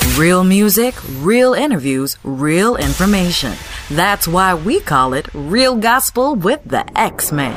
Real music, real interviews, real information. That's why we call it Real Gospel with the X-Man.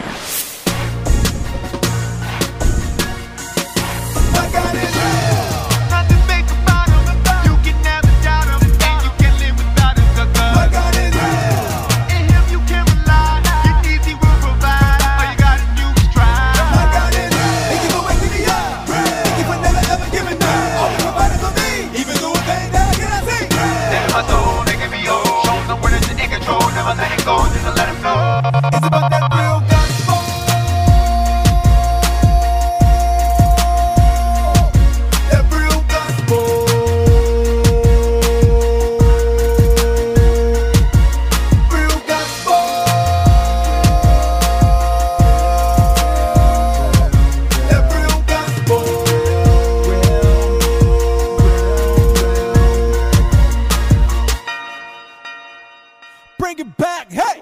Bring it back, hey!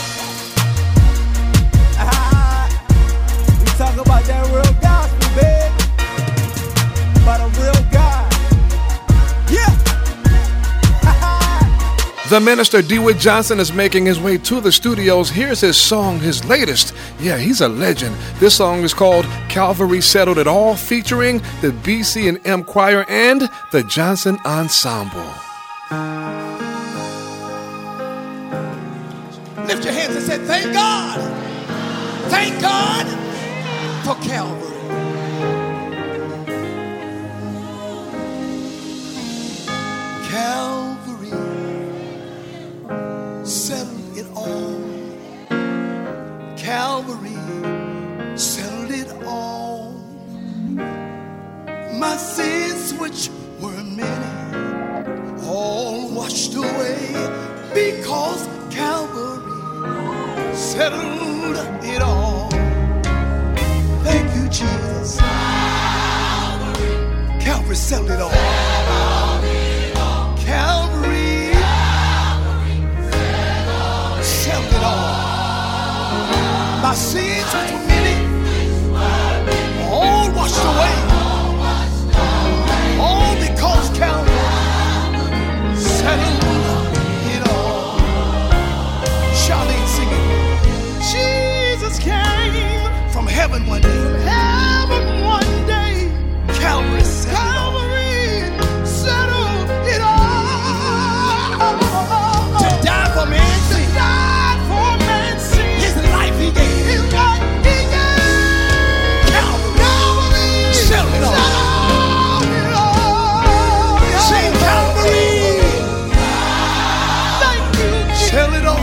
We talk about that real gospel, baby. About a real God. Yeah! The minister DeWitt Johnson is making his way to the studios. Here's his song, his latest. Yeah, he's a legend. This song is called Calvary Settled It All, featuring the BC&M Choir and the Johnson Ensemble. Lift your hands and say, thank God. Thank God for Calvary. Calvary settled it all. Calvary settled it all. My sins, which were many, all washed away because Calvary settled it all. Thank you, Jesus. Calvary settled it all. Calvary settled it all. My sins were many, all washed away, all because Calvary settled it all. Charlene singing. Jesus came from heaven one day. Calvary settled it all. To die for man's sin. His life he gave. Calvary settled it all. Sing Calvary. Thank you, settled it all.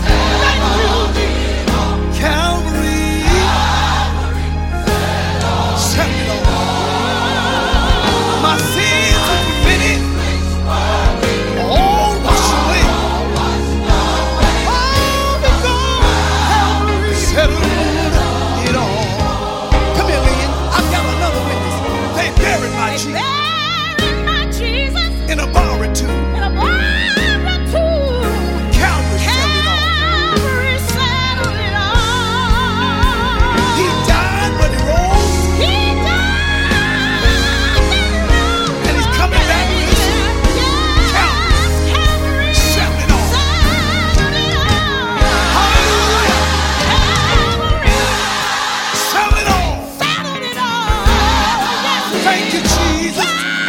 In a bar or two. Calvary settled it all. He died, but he rose. And he's coming back with us. Calvary settled it all. Hallelujah. Settled it all. Thank you, Jesus.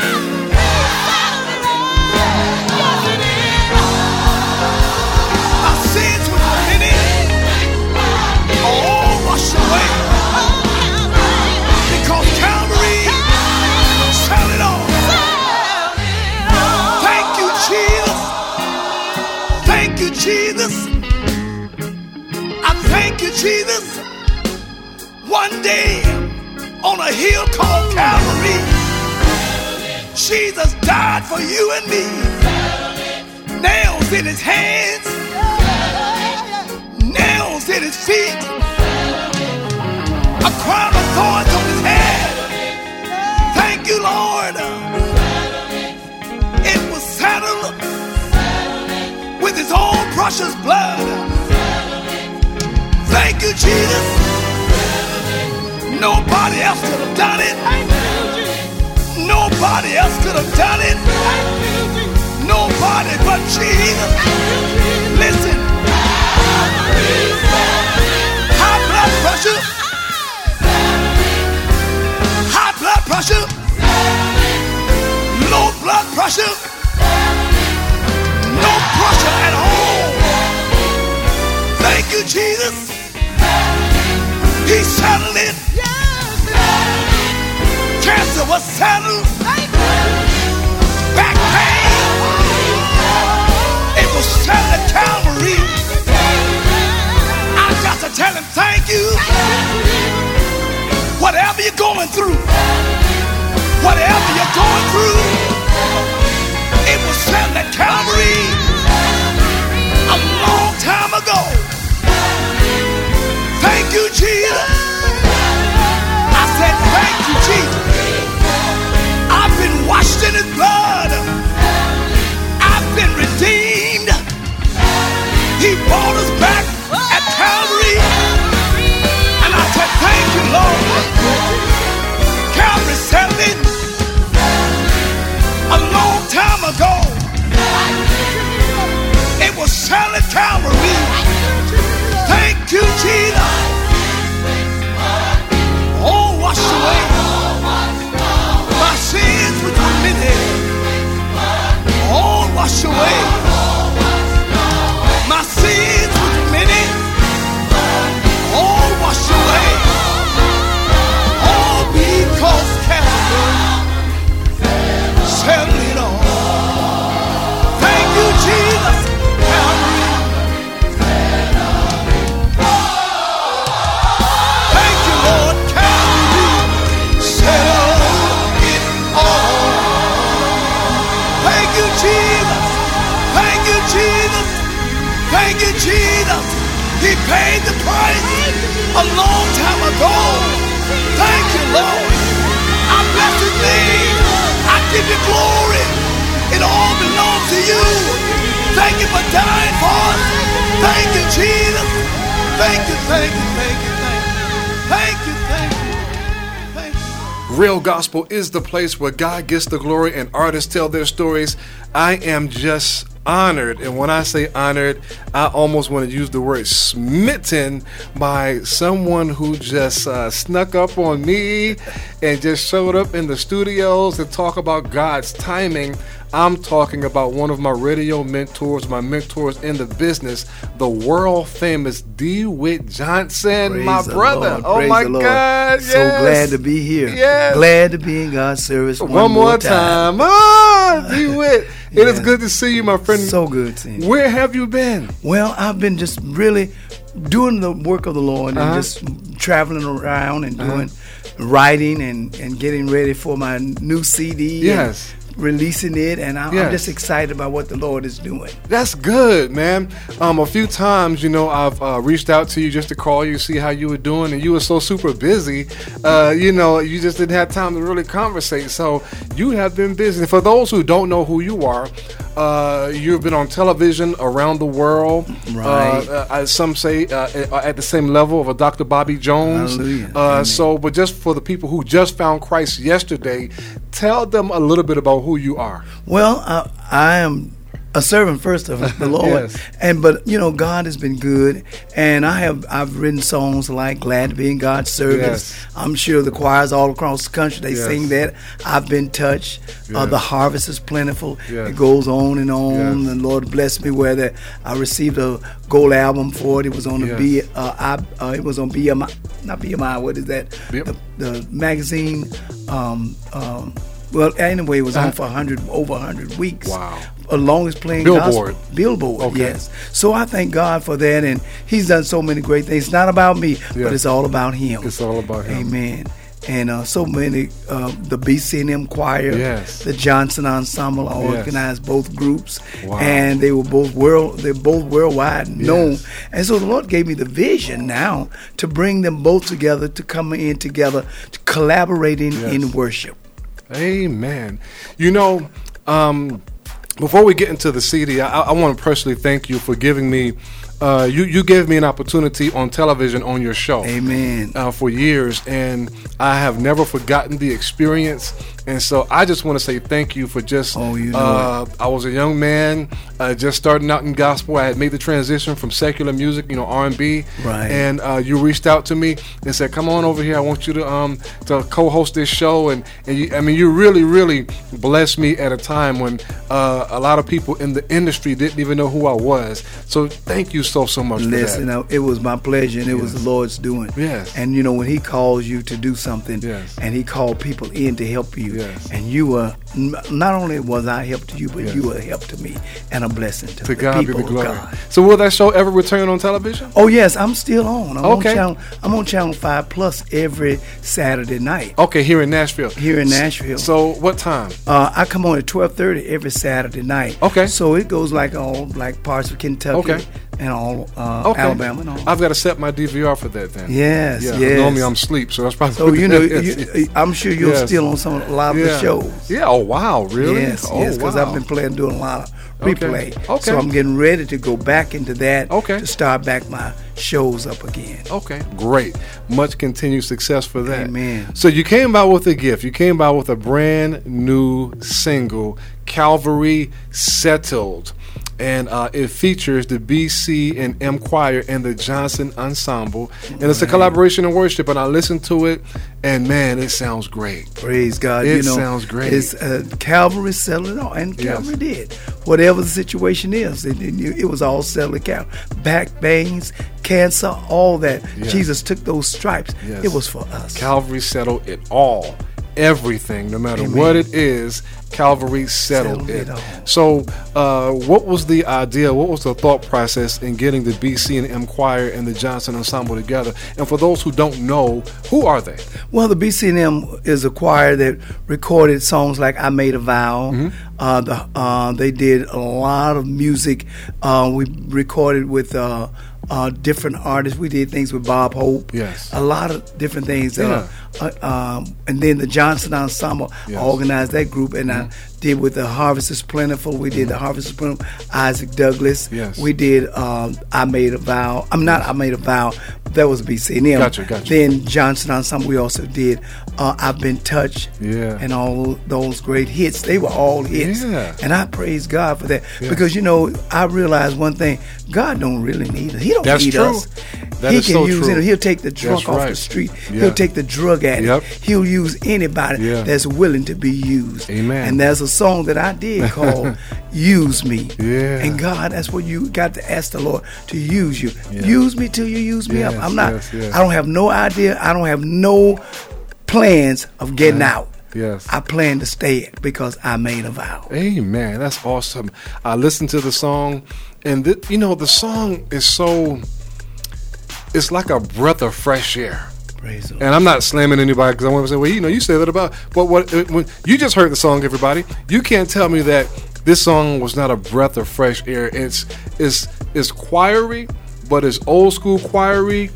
Jesus, I thank you, Jesus. One day on a hill called Calvary, Jesus died for you and me. Nails in his hands, nails in his feet, a crown of thorns on his head. Thank you, Lord. It was settled with his own precious blood. Thank you, Jesus. Nobody else could have done it. Nobody else could have done it. Nobody but Jesus. Listen. High blood pressure. High blood pressure. Low blood pressure. No pressure at all. Thank you, Jesus. He settled it. Cancer was settled. Back pain. It was settled at Calvary. I got to tell him thank you. Whatever you're going through, whatever you're going through, it was settled at Calvary a long time ago. Thank you, Jesus. I said thank you, Jesus. I've been washed in his blood. I've been redeemed. He brought us back at Calvary. And I said thank you, Lord. Calvary settled it a long time ago. It was settled at Calvary. Thank you, Jesus. Oh, wash away my sins with remitted. Oh, wash away my sins with remitted. Oh, wash away. Oh, because Calvary settled it all. Thank you, Jesus. Calvary. Thank you, Lord. Calvary settled it all. Thank you, Jesus. Thank you, Jesus. Thank you, Jesus. He paid the price a long time ago. Thank you, Lord. I bless his name. I give you glory. It all belongs to you. Thank you for dying for us. Thank you, Jesus. Thank you, thank you, thank you, thank you. Thank you, thank you. Real Gospel is the place where God gets the glory and artists tell their stories. I am just honored, and when I say honored, I almost want to use the word smitten by someone who just snuck up on me and just showed up in the studios to talk about God's timing. I'm talking about one of my radio mentors, my mentors in the business, the world famous DeWitt Johnson, Praise my the brother. Lord. Oh Praise my the Lord. God! So Yes. glad to be here. Yes. Glad to be in God's service One more time. Ah, DeWitt. It is Yeah. good to see you, my friend. So good seeing you. Where have you been? Well, I've been just really doing the work of the Lord Uh-huh. and just traveling around and doing writing and getting ready for my new CD. and Yes. releasing it, and I'm Yes. just excited about what the Lord is doing. That's good, man. A few times, I've reached out to you just to call you, see how you were doing, and you were so super busy. You just didn't have time to really conversate. So you have been busy. For those who don't know who you are, you've been on television around the world. Right. Some say at the same level of a Dr. Bobby Jones. Hallelujah. Amen. But just for the people who just found Christ yesterday, tell them a little bit about who you are. Well, I am a servant first of the Lord, Yes. but God has been good, and I've written songs like "Glad to Be in God's Service." Yes. I'm sure the choirs all across the country they Yes. sing that. I've been touched. Yes. The harvest is plentiful. Yes. It goes on and on. Yes. The Lord blessed me where that I received a gold album for it. It was on the Yes. it was on BMI, not BMI. What is that? Yep. The magazine. Well, anyway, it was on for over 100 weeks. Wow. Longest playing Billboard. gospel. Billboard, Okay. yes. So I thank God for that, and He's done so many great things. It's not about me, Yeah. but it's all about Him. It's all about Him. Amen. And so many, the BCNM choir, Yes. the Johnson Ensemble, I Yes. organized both groups, Wow. and they're both worldwide known. Yes. And so the Lord gave me the vision now to bring them both together, to come in together, to collaborating Yes. in worship. Amen. Before we get into the CD, I want to personally thank you for giving me, you gave me an opportunity on television on your show. Amen. For years, and I have never forgotten the experience. And so I just want to say thank you for just. Oh, you know I was a young man, just starting out in gospel. I had made the transition from secular music, R&B. Right. And you reached out to me and said, "Come on over here. I want you to co-host this show." And you really, really blessed me at a time when a lot of people in the industry didn't even know who I was. So thank you so much for that. Listen, it was my pleasure, and it was the Lord's doing. Yes. And when He calls you to do something, yes, and He called people in to help you, yes, and you were, not only was I help to you, but yes, you were a help to me and a blessing to the God people be the glory. of God. So will that show ever return on television? Oh yes, I'm still on. Okay. I'm on Channel 5 Plus every Saturday night. Okay, here in Nashville. Here in Nashville. So what time? I come on at 12:30 every Saturday night. Okay. So it goes like parts of Kentucky. Okay. And all Okay. Alabama and all. I've got to set my DVR for that then. Yes, yeah, yes. Normally I'm asleep, so that's probably. So I'm sure you're Yes. still on a lot of the shows. Yeah. Oh wow, really? Yes, because wow. I've been doing a lot of replay. Okay. So I'm getting ready to go back into that. Okay. To start back my shows up again. Okay, great. Much continued success for that. Amen. So you came out with a gift. You came out with a brand new single, Calvary Settled. And it features the BC and M Choir and the Johnson Ensemble. And it's a collaboration in worship. And I listened to it, and man, it sounds great. Praise God. It sounds great. It's Calvary settled it all. And Calvary did. Whatever the situation is, it was all settled at Calvary. Back pains, cancer, all that. Yes. Jesus took those stripes. Yes. It was for us. Calvary settled it all. Everything, no matter Amen. what it is, Calvary settled it. all. So, what was the idea? What was the thought process in getting the BC and M Choir and the Johnson Ensemble together? And for those who don't know, who are they? Well, the BC&M is a choir that recorded songs like "I Made a Vow." Mm-hmm. They did a lot of music. We recorded with different artists. We did things with Bob Hope. Yes. A lot of different things. Yeah. And then the Johnson Ensemble Yes. organized that group, and I did with the Harvest is Plentiful. We did the Harvest is Plentiful. Isaac Douglas. Yes. We did I Made a Vow. I Made a Vow. That was BC&M. Gotcha. Then Johnson Ensemble. We also did I've Been Touched. Yeah. And all those great hits. They were all hits. Yeah. And I praise God for that. Yeah. Because, I realized one thing. God don't really need us. He don't That's need true. us. That He is can so use true. it. He'll take the drunk That's off right. the street. Yeah. He'll take the drug addict. Yep. He'll use anybody Yeah. that's willing to be used. Amen. And there's a song that I did called Use Me. Yeah. And God, that's what you got to ask the Lord to use you. Yeah. Use me till you use me Yes, up. I'm not, yes. I don't have no idea. I don't have no plans of getting out. Yes. I plan to stay because I made a vow. Amen. That's awesome. I listened to the song, and the song is it's like a breath of fresh air. Praise the Lord. And I'm not slamming anybody because I want to say, well, you say that about. But when you just heard the song, everybody, you can't tell me that this song was not a breath of fresh air. It's choiry, but it's old school choiry,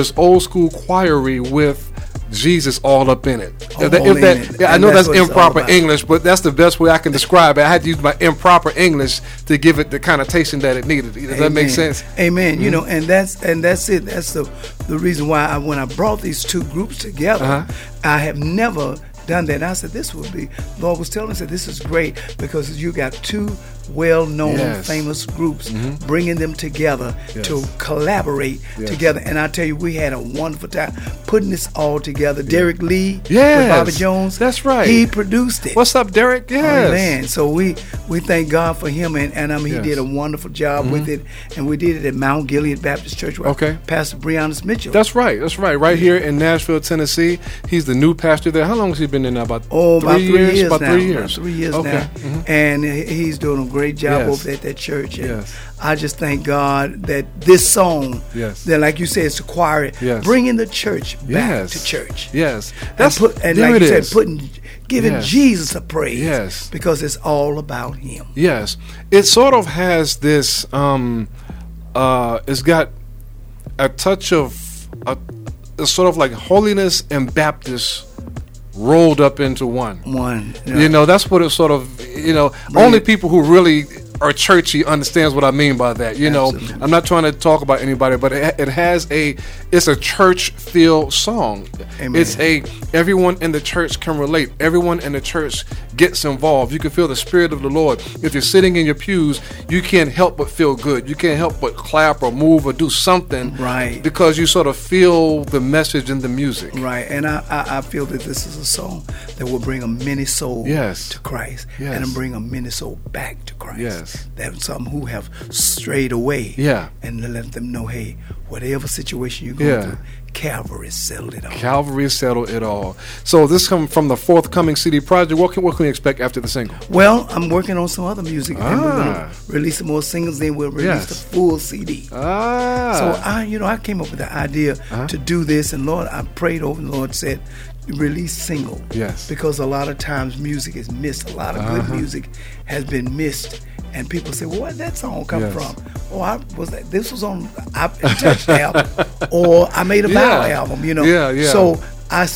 with Jesus all up in it. All in it. I And know that's that's what it's all improper about. English, but that's the best way I can describe it. I had to use my improper English to give it the connotation that it needed. Does that make sense? Amen. And that's it. That's the reason why when I brought these two groups together, I have never done that. And I said, this would be, Lord was telling us that this is great because you got two well-known, Yes. famous groups, bringing them together Yes. to collaborate Yes. together. And I tell you, we had a wonderful time putting this all together. Derek Lee Yes. with Bobby Jones. That's right. He produced it. What's up, Derek? Yes. Man, so we thank God for him, and he Yes. did a wonderful job with it, and we did it at Mount Gilead Baptist Church with Okay. Pastor Breonna Mitchell. That's right. Right here in Nashville, Tennessee. He's the new pastor there. How long has he been in now? About 3 years? About now. 3 years. About 3 years Okay. now. And he's doing a great job Yes. over there at that church. And Yes. I just thank God that this song, Yes. that like you said, it's a choir, Yes. bringing the church back Yes. to church. Yes. And there like it you is. said, giving Yes. Jesus a praise. Yes. Because it's all about him. Yes. It sort of has this, it's got a touch of, it's sort of like holiness and Baptist rolled up into one. One. That's what it sort of, only people who really are churchy understands what I mean by that. You know, Absolutely. I'm not trying to talk about anybody, but it's a church feel song. Amen. It's everyone in the church can relate. Everyone in the church gets involved. You can feel the Spirit of the Lord. If you're sitting in your pews, you can't help but feel good. You can't help but clap or move or do something, Right. Because you sort of feel the message in the music. Right, and I feel that this is a song that will bring a many soul Yes. to Christ, Yes. and bring a many soul back to Christ. Yes. That some who have strayed away. Yeah. And to let them know, hey, whatever situation you're going Yeah. through, Calvary settled it all. Calvary settled it all. So this comes from the forthcoming CD project. What can we expect after the single? Well, I'm working on some other music, and we're Ah. gonna release some more singles. Then we'll release Yes. the full CD. So I came up with the idea to do this, and Lord, I prayed over, and the Lord said, release single. Yes. Because a lot of times music is missed. A lot of good music has been missed, and people say, "Well, where'd that song come Yes. from?" Oh, this was on I Touched album, or I made a Bow album. You know. Yeah, yeah. So I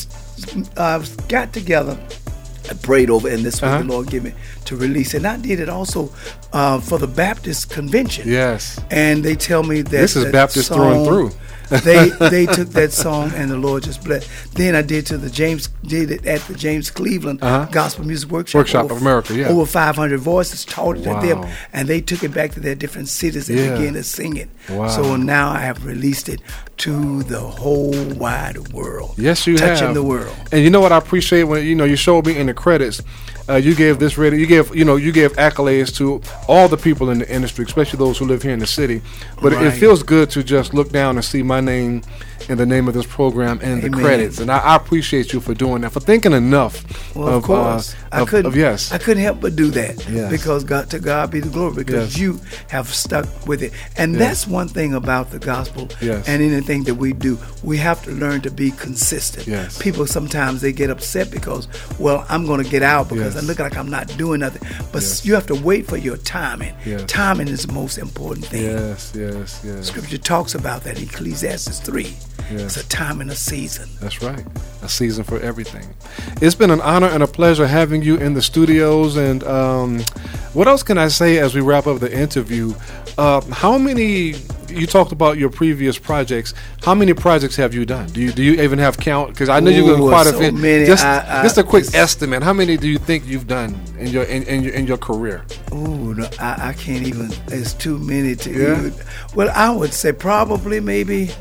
got together. I prayed over, and this was the Lord gave me to release. And I did it also for the Baptist convention. Yes. And they tell me that This is that Baptist through and through. they took that song, and the Lord just blessed. Then I did it at the James Cleveland Gospel Music Workshop of America, yeah. Over 500 voices taught it Wow. to them, and they took it back to their different cities and Yeah. began to sing it. Wow. So now I have released it to the whole wide world. Yes, you touching have. the world. And you know what I appreciate when you showed me in the credits. You gave this radio. You gave accolades to all the people in the industry, especially those who live here in the city. But it Right. feels good to just look down and see my name and the name of this program and the Amen. credits. And I appreciate you for doing that, for thinking enough. Well, of course, I couldn't help but do that. Yes. Because to God be the glory. Because Yes. you have stuck with it, and Yes. that's one thing about the gospel. Yes. And anything that we do, we have to learn to be consistent. Yes. People sometimes they get upset because, well, I'm going to get out because Yes. I look like I'm not doing nothing. But Yes. you have to wait for your timing. Yes. Timing is the most important thing. Yes. Scripture talks about that. Ecclesiastes 3. Yes. It's a time and a season. That's right. A season for everything. It's been an honor and a pleasure having you in the studios. And what else can I say as we wrap up the interview? How many? You talked about your previous projects. How many projects have you done? Do you even have count? Because I know you've done quite a so few. many. Just a quick estimate. How many do you think you've done in your career? Ooh, no, I can't even. It's too many to Yeah? even. Well, I would say probably maybe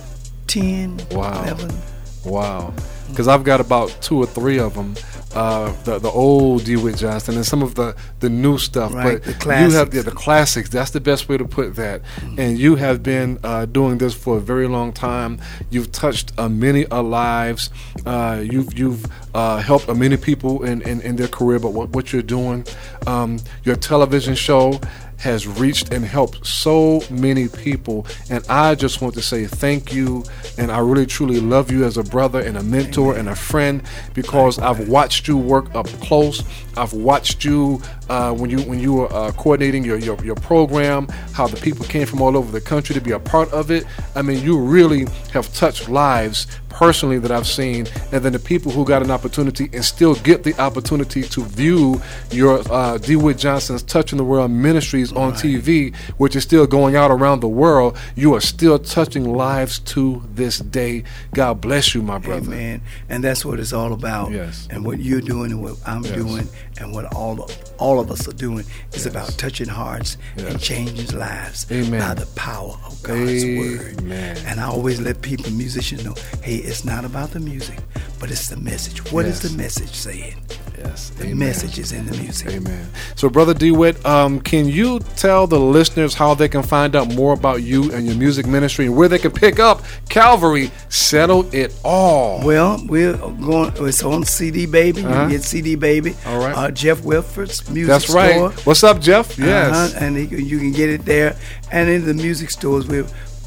10, Wow. 11. Wow. Because I've got about 2 or 3 of them. The old DeWitt Johnson and some of the new stuff. Right, But the you have classics. the classics. That's the best way to put that. And you have been doing this for a very long time. You've touched many lives. You've helped many people in their career. But what you're doing, your television show has reached and helped so many people, and I just want to say thank you, and I really truly love you as a brother and a mentor and a friend, because I've watched you work up close. I've watched you when you were coordinating your program, how the people came from all over the country to be a part of it. I mean, you really have touched lives personally that I've seen, and then the people who got an opportunity and still get the opportunity to view your DeWitt Johnson's Touching the World Ministries on TV, which is still going out around the world. You are still touching lives to this day. God bless you, my brother. Amen. And that's what it's all about. Yes. And what you're doing and what I'm doing and what all of us are doing is about touching hearts and changing lives Amen. by the power of God's word. Amen. And I always let people, musicians, know, hey, it's not about the music, but it's the message. What is Yes. the message saying? Yes. The Amen. message is in the music. Amen. So, Brother DeWitt, can you tell the listeners how they can find out more about you and your music ministry and where they can pick up Calvary Settle It All? Well, we're going. It's on CD Baby. You can get CD Baby. All right. Jeff Wilford's music That's store. right. What's up, Jeff? Yes. And you can get it there. And in the music stores, we're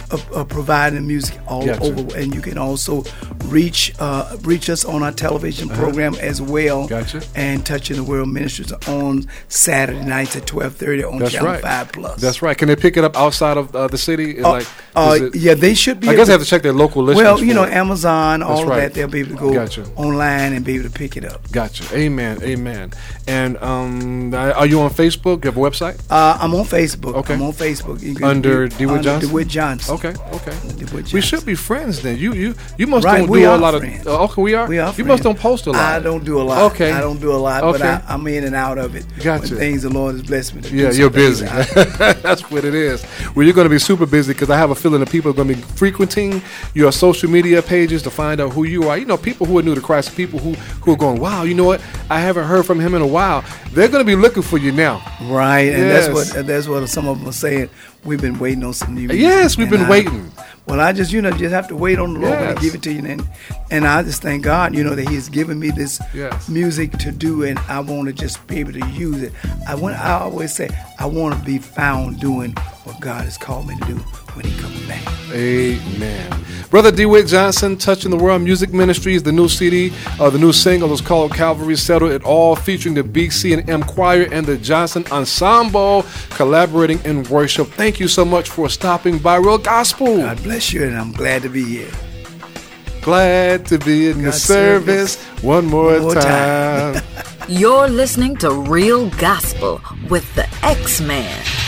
providing music all over, and you can also reach us on our television program as well. Gotcha. And Touching the World Ministries on Saturday nights at 12:30 on Channel 5+. That's right. Can they pick it up outside of the city? Yeah, they should be. I guess they have to check their local listings. Well, you know, Amazon, all of that, they'll be able to go online and be able to pick it up. Gotcha. Amen. And are you on Facebook? You have a website? I'm on Facebook. Okay. I'm on Facebook. You can under DeWitt Johnson? DeWitt Johnson. Okay. DeWitt Johnson. We should be friends then. You must right, don't do a lot friends. of. Okay, we are. We are. You friends. must don't post a lot. I don't do a lot. Okay. I don't do a lot, okay. but I'm in and out of it. Gotcha. When things the Lord has blessed me to do. Yeah, you're busy. That's what it is. Well, you're going to be super busy because I have a feeling that people are going to be frequenting your social media pages to find out who you are. You know, people who are new to Christ, people who are going, wow, you know what? I haven't heard from him in a while. They're going to be looking for you now. Right, and yes. that's what some of them are saying. We've been waiting on some new music. Yes, we've been waiting. Well, I just, just have to wait on the Lord to give it to you. And I just thank God, that He's given me this music to do, and I want to just be able to use it. I always say, I want to be found doing what God has called me to do when He comes back. Amen. Brother DeWitt Johnson, Touching the World Music Ministries, the new CD, the new single is called Calvary Settled It All, featuring the BC&M Choir and the Johnson Ensemble, collaborating in worship. Thank you so much for stopping by Real Gospel. God bless you, and I'm glad to be here. Glad to be in the service one more time. You're listening to Real Gospel with the X-Man.